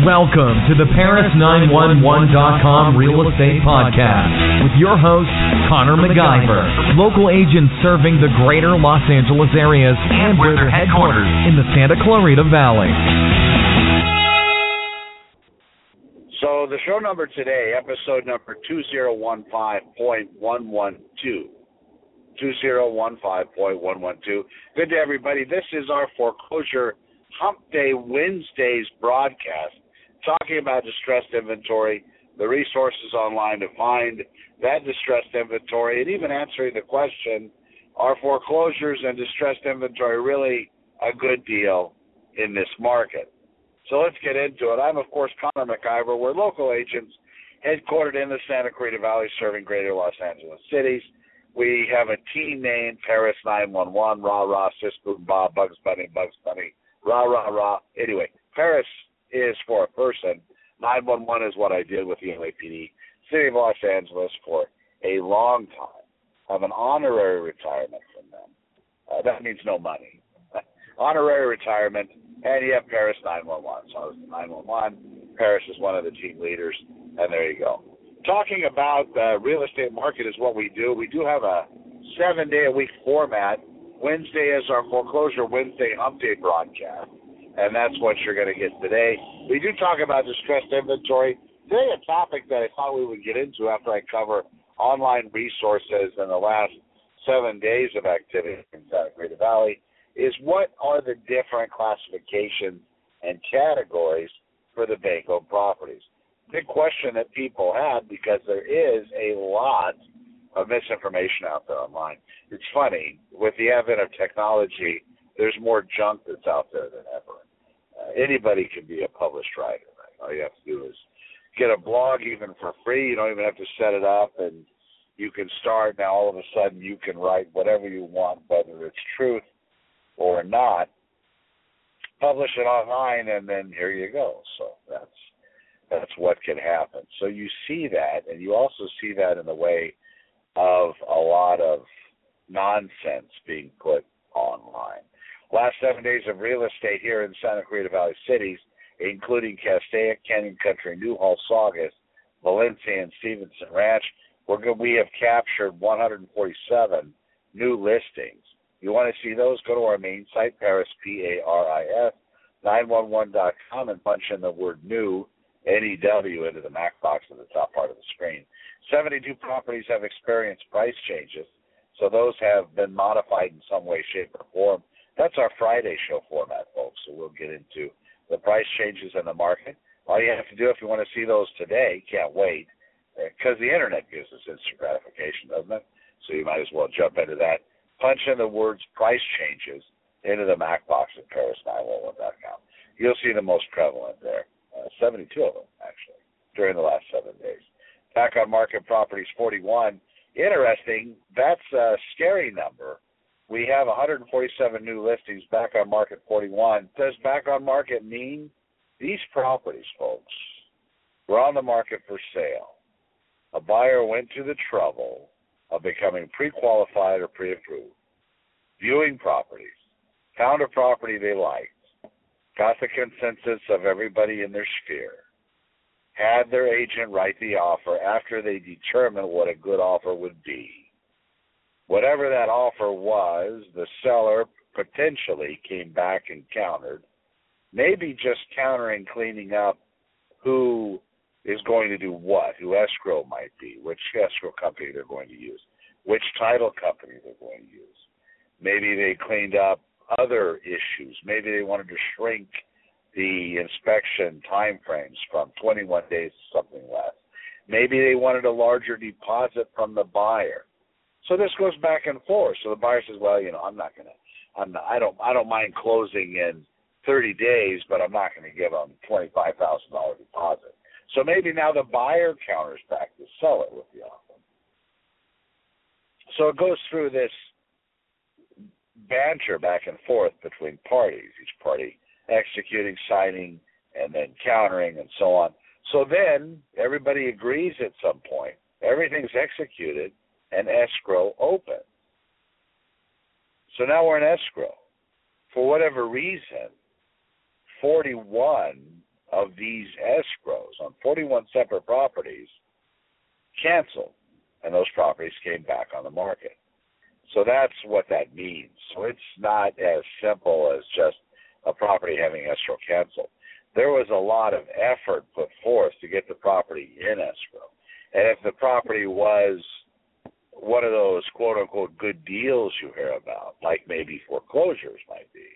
Welcome to the Paris911.com Real Estate Podcast with your host, Connor MacGyver. Local agents serving the greater Los Angeles areas and with their headquarters in the Santa Clarita Valley. So the show number today, episode number 2015.112. 2015.112. Good day, everybody. This is our Foreclosure Hump Day Wednesdays broadcast, talking about distressed inventory, the resources online to find that distressed inventory, and even answering the question, are foreclosures and distressed inventory really a good deal in this market? So let's get into it. I'm, of course, Connor MacGyver. We're local agents headquartered in the Santa Clarita Valley serving greater Los Angeles cities. We have a team named Paris 911, rah, rah, sis, boom, bah, Bugs Bunny, rah, rah, rah. Anyway, Paris is for a person. 911 is what I did with the LAPD, City of Los Angeles, for a long time. I have an honorary retirement from them. That means no money. Honorary retirement, and you have Paris 911. So I was 911. Paris is one of the team leaders, and there you go. Talking about the real estate market is what we do. We do have a 7-day-a-week format. Wednesday is our Foreclosure Wednesday Hump Day broadcast, and that's what you're going to get today. We do talk about distressed inventory. Today, a topic that I thought we would get into after I cover online resources in the last 7 days of activity in Santa Clarita Valley is what are the different classifications and categories for the bank-owned properties? Big question that people have because there is a lot of misinformation out there online. It's funny, with the advent of technology, there's more junk that's out there than ever. Anybody can be a published writer, right? All you have to do is get a blog even for free. You don't even have to set it up, and you can start. Now all of a sudden you can write whatever you want, whether it's truth or not, publish it online, and then here you go. So that's what can happen. So you see that, and you also see that in the way of a lot of nonsense being put online. Last 7 days of real estate here in Santa Clarita Valley cities, including Castaic, Canyon Country, Newhall, Saugus, Valencia, and Stevenson Ranch, we have captured 147 new listings. You want to see those? Go to our main site, Paris, Paris, 911.com, and punch in the word new, NEW, into the Mac box at the top part of the screen. 72 properties have experienced price changes, so those have been modified in some way, shape, or form. That's our Friday show format, folks, so we'll get into the price changes in the market. All you have to do if you want to see those today, can't wait, because the Internet gives us instant gratification, doesn't it? So you might as well jump into that. Punch in the words price changes into the Mac box at Paris911.com. You'll see the most prevalent there, 72 of them, actually, during the last 7 days. Back on market properties, 41. Interesting, that's a scary number. We have 147 new listings, back on market 41. Does back on market mean these properties, folks, were on the market for sale? A buyer went to the trouble of becoming pre-qualified or pre-approved, viewing properties, found a property they liked, got the consensus of everybody in their sphere, had their agent write the offer after they determined what a good offer would be. Whatever that offer was, the seller potentially came back and countered, maybe just countering, cleaning up who is going to do what, who escrow might be, which escrow company they're going to use, which title company they're going to use. Maybe they cleaned up other issues. Maybe they wanted to shrink the inspection time frames from 21 days to something less. Maybe they wanted a larger deposit from the buyer. So this goes back and forth. So the buyer says, well, you know, I don't mind closing in 30 days, but I'm not going to give them $25,000 deposit. So maybe now the buyer counters back to sell it with the offer. So it goes through this banter back and forth between parties, each party executing, signing, and then countering, and so on. So then everybody agrees at some point. Everything's executed, and escrow open. So now we're in escrow. For whatever reason, 41 of these escrows on 41 separate properties canceled, and those properties came back on the market. So that's what that means. So it's not as simple as just a property having escrow canceled. There was a lot of effort put forth to get the property in escrow. And if the property was one of those quote-unquote good deals you hear about, like maybe foreclosures might be,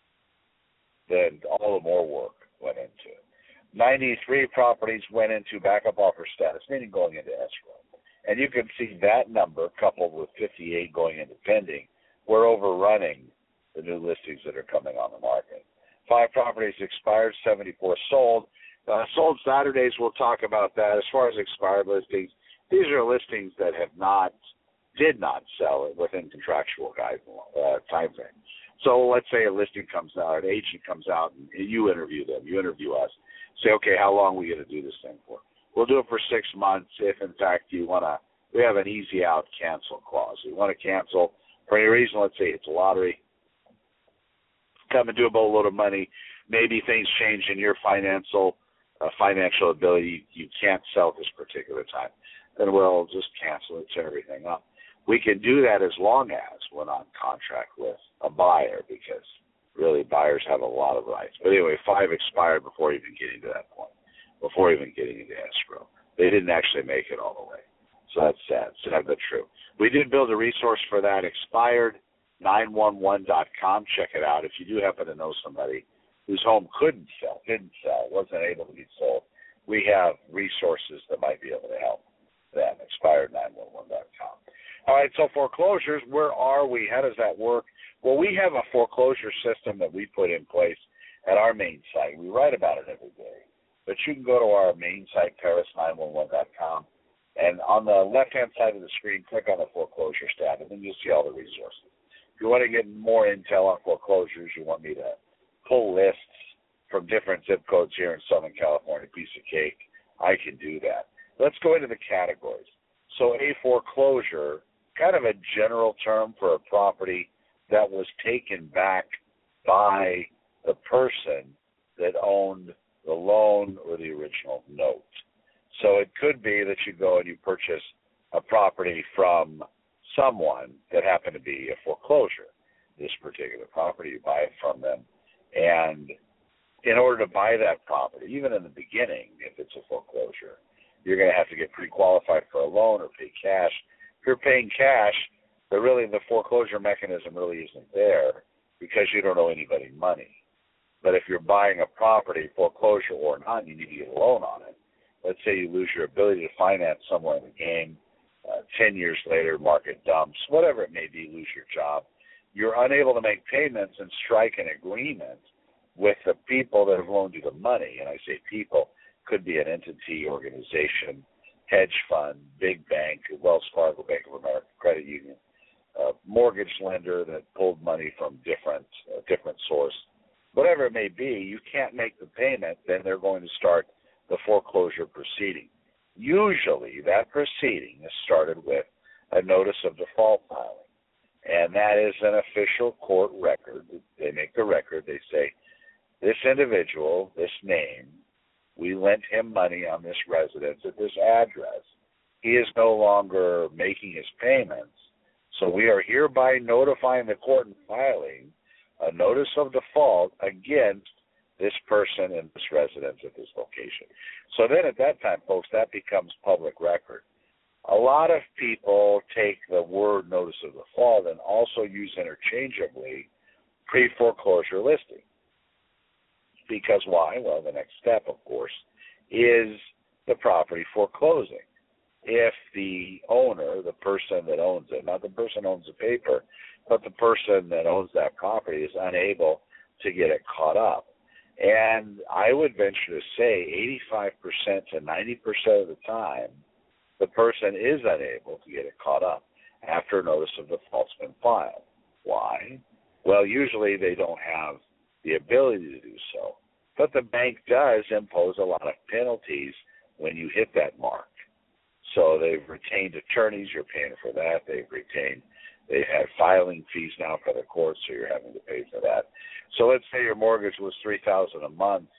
then all the more work went into it. 93 properties went into backup offer status, meaning going into escrow. And you can see that number coupled with 58 going into pending. We're overrunning the new listings that are coming on the market. 5 properties expired, 74 sold. Sold Saturdays, we'll talk about that. As far as expired listings, these are listings that did not sell it within contractual time frame. So let's say a listing comes out, an agent comes out, and you interview them, you interview us. Say, okay, how long are we going to do this thing for? We'll do it for 6 months if, in fact, we have an easy out cancel clause. You want to cancel for any reason, let's say it's a lottery, come and do a boatload of money, maybe things change in your financial ability, you can't sell at this particular time, then we'll just cancel it, tear everything up. We can do that as long as we're not in contract with a buyer, because really buyers have a lot of rights. But anyway, 5 expired before even getting to that point, before even getting into escrow. They didn't actually make it all the way. So that's sad but true. We did build a resource for that, expired, 911.com. Check it out. If you do happen to know somebody whose home didn't sell, wasn't able to be sold, we have resources that might be able to help them. Expired911.com. All right, so foreclosures, where are we? How does that work? Well, we have a foreclosure system that we put in place at our main site. We write about it every day. But you can go to our main site, paris911.com, and on the left-hand side of the screen, click on the foreclosure tab, and then you'll see all the resources. If you want to get more intel on foreclosures, you want me to pull lists from different zip codes here in Southern California, piece of cake, I can do that. Let's go into the categories. So a foreclosure, kind of a general term for a property that was taken back by the person that owned the loan or the original note. So it could be that you go and you purchase a property from someone that happened to be a foreclosure. This particular property, you buy it from them. And in order to buy that property, even in the beginning, if it's a foreclosure, you're going to have to get pre-qualified for a loan or pay cash. If you're paying cash, the foreclosure mechanism really isn't there because you don't owe anybody money. But if you're buying a property, foreclosure or not, you need to get a loan on it. Let's say you lose your ability to finance somewhere in the game, 10 years later, market dumps, whatever it may be, lose your job. You're unable to make payments and strike an agreement with the people that have loaned you the money. And I say people, could be an entity, organization, hedge fund, big bank, Wells Fargo, Bank of America, credit union, mortgage lender that pulled money from different source. Whatever it may be, you can't make the payment, then they're going to start the foreclosure proceeding. Usually that proceeding is started with a notice of default filing, and that is an official court record. They make the record. They say, this individual, this name, we lent him money on this residence at this address. He is no longer making his payments, so we are hereby notifying the court and filing a notice of default against this person in this residence at this location. So then at that time, folks, that becomes public record. A lot of people take the word notice of default and also use interchangeably pre-foreclosure listing. Because why? Well, the next step, of course, is the property foreclosing. If the owner, the person that owns it, not the person who owns the paper, but the person that owns that property is unable to get it caught up. And I would venture to say 85% to 90% of the time, the person is unable to get it caught up after a notice of default's been filed. Why? Well, usually they don't have the ability to do so. But the bank does impose a lot of penalties when you hit that mark. So they've retained attorneys, you're paying for that. They've had filing fees now for the court, so you're having to pay for that. So let's say your mortgage was $3,000 a month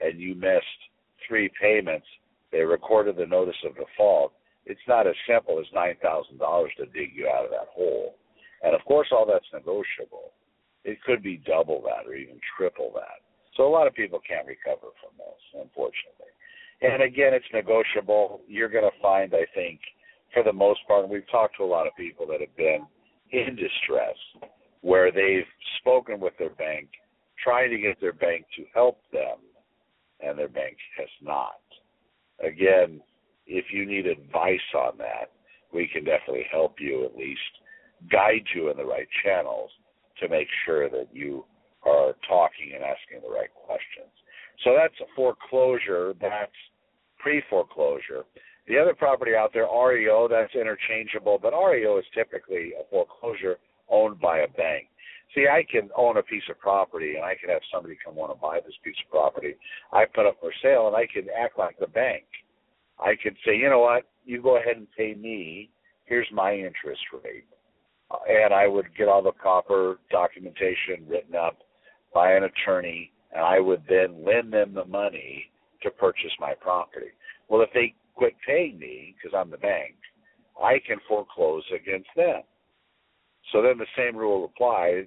and you missed 3 payments, they recorded the notice of default, it's not as simple as $9,000 to dig you out of that hole. And, of course, all that's negotiable. It could be double that or even triple that. So a lot of people can't recover from this, unfortunately. And, again, it's negotiable. You're going to find, I think, for the most part, and we've talked to a lot of people that have been in distress where they've spoken with their bank, trying to get their bank to help them, and their bank has not. Again, if you need advice on that, we can definitely help you, at least guide you in the right channels to make sure that you are talking and asking the right questions. So that's a foreclosure. That's pre-foreclosure. The other property out there, REO, that's interchangeable, but REO is typically a foreclosure owned by a bank. See, I can own a piece of property, and I can have somebody come want to buy this piece of property. I put up for sale, and I can act like the bank. I could say, you know what, you go ahead and pay me. Here's my interest rate. And I would get all the proper documentation written up by an attorney, and I would then lend them the money to purchase my property. Well, if they quit paying me, because I'm the bank, I can foreclose against them. So then the same rules apply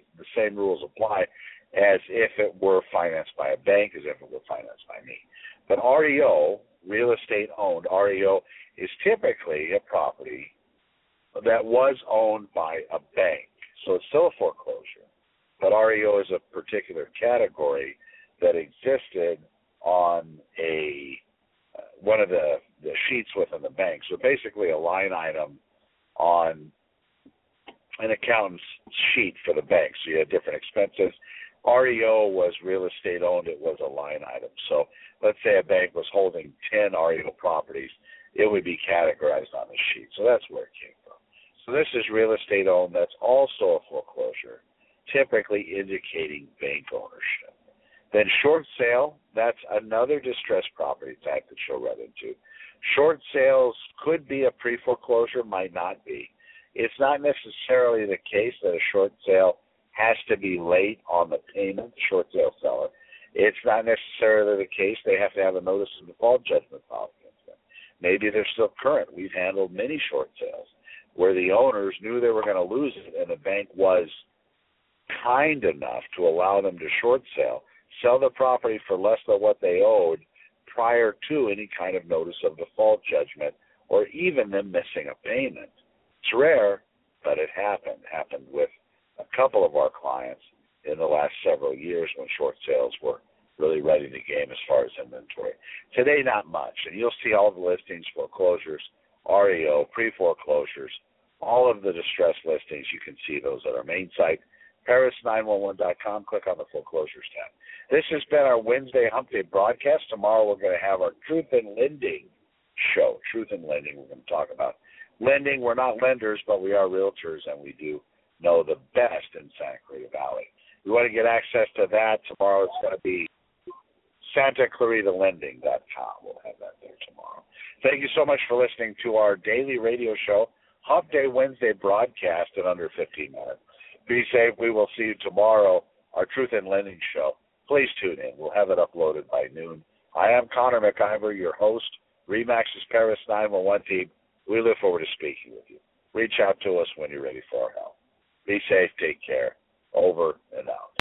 as if it were financed by a bank, as if it were financed by me. But REO, real estate owned, REO is typically a property that was owned by a bank. So it's still a foreclosure. But REO is a particular category that existed on one of the sheets within the bank. So basically a line item on an accountant's sheet for the bank. So you had different expenses. REO was real estate owned. It was a line item. So let's say a bank was holding 10 REO properties. It would be categorized on the sheet. So that's where it came from. So this is real estate owned. That's also a foreclosure, typically indicating bank ownership. Then short sale, that's another distressed property type that you'll run into. Short sales could be a pre-foreclosure, might not be. It's not necessarily the case that a short sale has to be late on the payment, short sale seller. It's not necessarily the case they have to have a notice of default judgment filed against them. Maybe they're still current. We've handled many short sales where the owners knew they were going to lose it, and the bank was kind enough to allow them to short sell the property for less than what they owed prior to any kind of notice of default judgment or even them missing a payment. It's rare, but it happened with a couple of our clients in the last several years when short sales were really ready to game as far as inventory. Today, not much, and you'll see all the listings, foreclosures, REO, pre-foreclosures, all of the distressed listings. You can see those at our main site, Paris911.com. Click on the foreclosures tab. This has been our Wednesday Hump Day broadcast. Tomorrow we're going to have our Truth in Lending show. Truth in Lending, we're going to talk about lending. We're not lenders, but we are realtors, and we do know the best in Santa Clarita Valley. We want to get access to that. Tomorrow it's going to be SantaClaritaLending.com. We'll have that there tomorrow. Thank you so much for listening to our daily radio show, Hump Day Wednesday broadcast in under 15 minutes. Be safe. We will see you tomorrow, our Truth in Lending show. Please tune in. We'll have it uploaded by noon. I am Connor McIver, your host, RE/MAX's Paris 911 team. We look forward to speaking with you. Reach out to us when you're ready for our help. Be safe. Take care. Over and out.